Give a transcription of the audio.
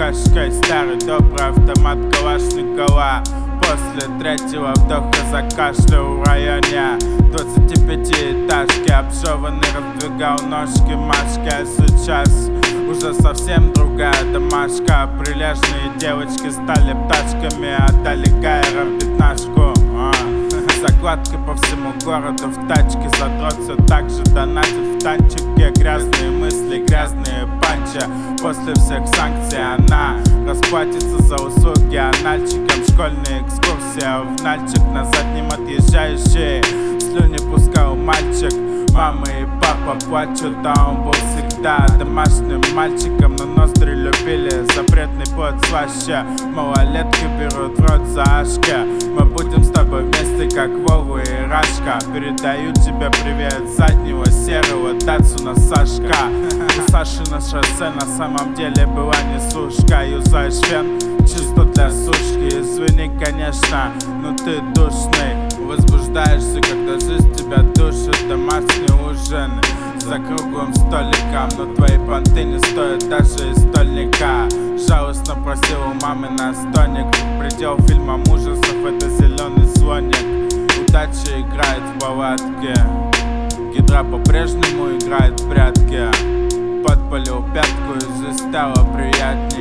кашкой. Старый добрый автомат Калашникова. После третьего вдоха закашлял в районе 25-этажки. Обжеванный раздвигал ножки Машки. А сейчас уже совсем другая домашка. Прилежные девочки стали птачками, отдали Гайерам пятнашку. Закладки по всему городу в тачке. Задрот все так же донатит в танчике. Грязные мысли, грязные панчи. После всех санкций она расплатится за услуги анальчиком. Школьная экскурсия в Нальчик. На заднем отъезжающий слюни пускал мальчик. Мама и папа плачут, а он был всегда домашним мальчиком. Но ноздри любили запретный плод слаще. Малолетки берут в рот за ашки. Мы будем с тобой вместе, как Вова и Рашка. Передаю тебе привет заднего серого Датсуна Сашка. У Саши на шоссе на самом деле была не сушка. Юзаешь фен чисто для сушки. Извини, конечно, но ты душный. Возбуждаешься, когда жизнь тебя душит. Домашний ужин за круглым столиком. Но твои понты не стоят даже из стольника. Жалостно просил у мамы настойник. Предел фильмом ужасов — это зеленый слоник. Удача играет в палатке. Гидра по-прежнему играет в прятки. Подпалил пятку и жизнь стала приятнее.